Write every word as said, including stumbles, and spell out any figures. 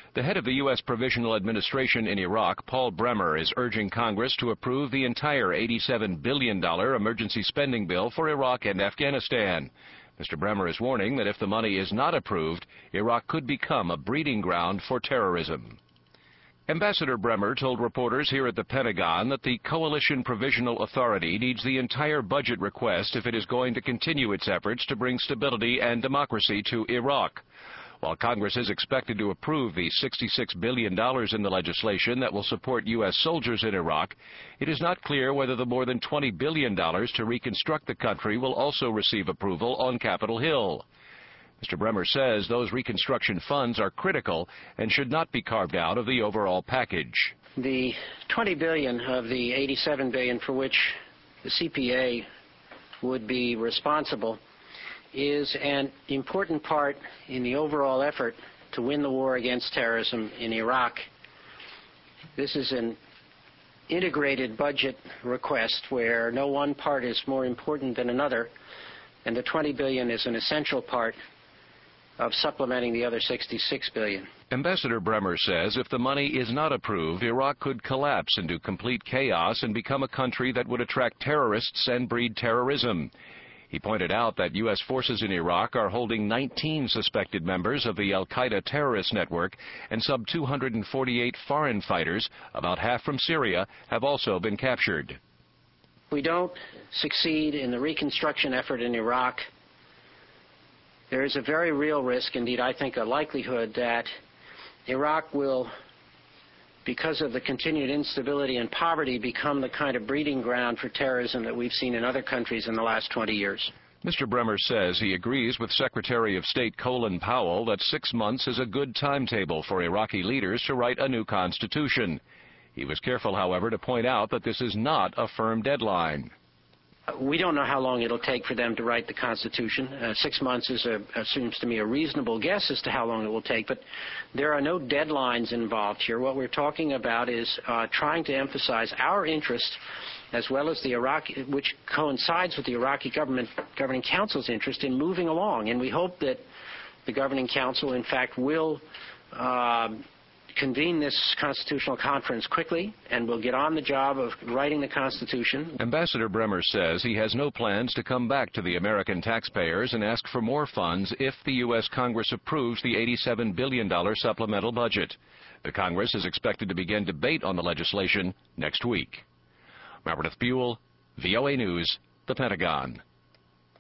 The head of the U S Provisional Administration in Iraq, Paul Bremer, is urging Congress to approve the entire eighty-seven billion dollars emergency spending bill for Iraq and Afghanistan. Mister Bremer is warning that if the money is not approved, Iraq could become a breeding ground for terrorism. Ambassador Bremer told reporters here at the Pentagon that the Coalition Provisional Authority needs the entire budget request if it is going to continue its efforts to bring stability and democracy to Iraq. While Congress is expected to approve the sixty-six billion dollars in the legislation that will support U S soldiers in Iraq, it is not clear whether the more than twenty billion dollars to reconstruct the country will also receive approval on Capitol Hill. Mister Bremer says those reconstruction funds are critical and should not be carved out of the overall package. The twenty billion dollars of the eighty-seven billion dollars for which the C P A would be responsible is an important part in the overall effort to win the war against terrorism in Iraq. This is an integrated budget request where no one part is more important than another, and the twenty billion dollars is an essential part of supplementing the other sixty-six billion dollars. Ambassador Bremer says if the money is not approved, Iraq could collapse into complete chaos and become a country that would attract terrorists and breed terrorism. He pointed out that U S forces in Iraq are holding nineteen suspected members of the al-Qaeda terrorist network, and some two hundred forty-eight foreign fighters, about half from Syria, have also been captured. If we don't succeed in the reconstruction effort in Iraq, there is a very real risk, indeed I think a likelihood, that Iraq will, because of the continued instability and poverty, become the kind of breeding ground for terrorism that we've seen in other countries in the last twenty years. Mister Bremer says he agrees with Secretary of State Colin Powell that six months is a good timetable for Iraqi leaders to write a new constitution. He was careful, however, to point out that this is not a firm deadline. We don't know how long it'll take for them to write the Constitution. Uh, six months is a, seems to me a reasonable guess as to how long it will take, but there are no deadlines involved here. What we're talking about is uh, trying to emphasize our interest, as well as the Iraqi, which coincides with the Iraqi government governing council's interest in moving along. And we hope that the governing council, in fact, will uh, convene this constitutional conference quickly, and we'll get on the job of writing the Constitution. Ambassador Bremer says he has no plans to come back to the American taxpayers and ask for more funds if the U S Congress approves the eighty-seven billion dollars supplemental budget. The Congress is expected to begin debate on the legislation next week. Meredith Buell, V O A News, The Pentagon.